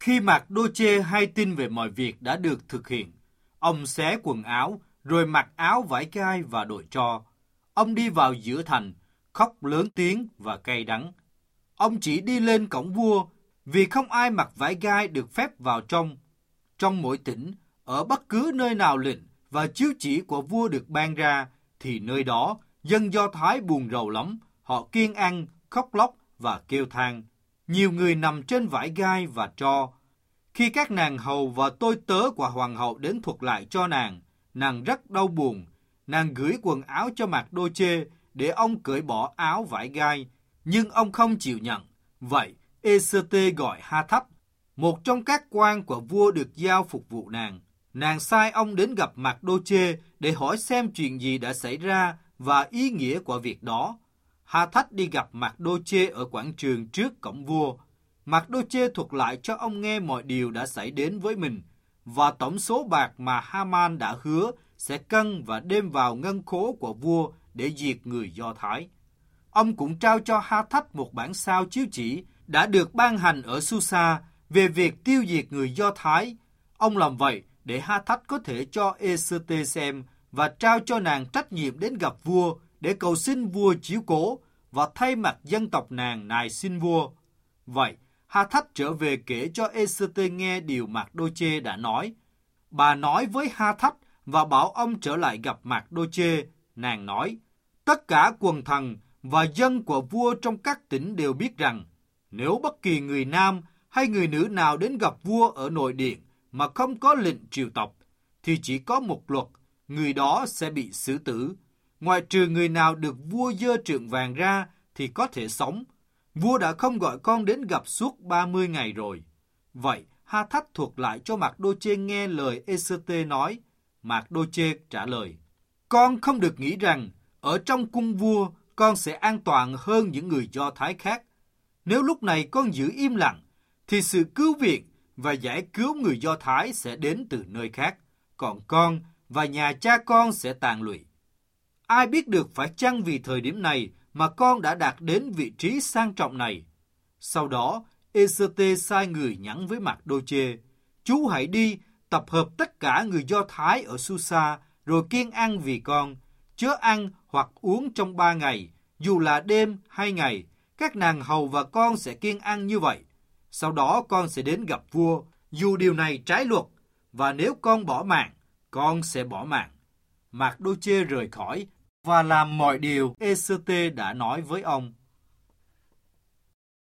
Khi Mạc-đô-chê hay tin về mọi việc đã được thực hiện, ông xé quần áo, rồi mặc áo vải gai và đội tro. Ông đi vào giữa thành, khóc lớn tiếng và cay đắng. Ông chỉ đi lên cổng vua, vì không ai mặc vải gai được phép vào trong. Trong mỗi tỉnh, ở bất cứ nơi nào lệnh và chiếu chỉ của vua được ban ra, thì nơi đó dân Do Thái buồn rầu lắm, họ kiêng ăn, khóc lóc và kêu than. Nhiều người nằm trên vải gai và tro. Khi các nàng hầu và tôi tớ của hoàng hậu đến thuật lại cho nàng rất đau buồn. Nàng gửi quần áo cho Mạc-đô-chê để ông cởi bỏ áo vải gai, nhưng ông không chịu nhận. Vậy, Ê-sê-tê gọi Ha-thách, một trong các quan của vua được giao phục vụ nàng. Nàng sai ông đến gặp Mạc-đô-chê để hỏi xem chuyện gì đã xảy ra và ý nghĩa của việc đó. Ha-thách đi gặp Mạc-đô-chê ở quảng trường trước cổng vua. Mạc-đô-chê thuật lại cho ông nghe mọi điều đã xảy đến với mình và tổng số bạc mà Ha-man đã hứa sẽ cân và đem vào ngân khố của vua để diệt người Do Thái. Ông cũng trao cho Ha-thách một bản sao chiếu chỉ đã được ban hành ở Su-sa về việc tiêu diệt người Do Thái. Ông làm vậy để Ha-thách có thể cho Ê-sê-tê xem và trao cho nàng trách nhiệm đến gặp vua để cầu xin vua chiếu cố và thay mặt dân tộc nàng nài xin vua. Vậy, Ha-thách trở về kể cho Ê-sê-tê nghe điều Mạc-đô-chê đã nói. Bà nói với Ha-thách và bảo ông trở lại gặp Mạc-đô-chê. Nàng nói, tất cả quần thần và dân của vua trong các tỉnh đều biết rằng, nếu bất kỳ người nam hay người nữ nào đến gặp vua ở nội điện mà không có lệnh triều tộc, thì chỉ có một luật, người đó sẽ bị xử tử. Ngoại trừ người nào được vua giơ trượng vàng ra thì có thể sống. Vua đã không gọi con đến gặp suốt 30 ngày rồi. Vậy, Ha-thách thuật lại cho Mạc-đô-chê nghe lời Ê-sê-tê nói. Mạc-đô-chê trả lời, con không được nghĩ rằng ở trong cung vua con sẽ an toàn hơn những người Do Thái khác. Nếu lúc này con giữ im lặng, thì sự cứu viện và giải cứu người Do Thái sẽ đến từ nơi khác, còn con và nhà cha con sẽ tàn lụy. Ai biết được phải chăng vì thời điểm này mà con đã đạt đến vị trí sang trọng này. Sau đó, Ê-sê-tê sai người nhắn với Mạc-đô-chê, chú hãy đi tập hợp tất cả người Do Thái ở Su-sa rồi kiêng ăn vì con, chớ ăn hoặc uống trong 3 ngày, dù là đêm hay ngày. Các nàng hầu và con sẽ kiêng ăn như vậy. Sau đó con sẽ đến gặp vua, dù điều này trái luật, và nếu con bỏ mạng, con sẽ bỏ mạng. Mạc-đô-chê rời khỏi và làm mọi điều Ê-sê-tê đã nói với ông.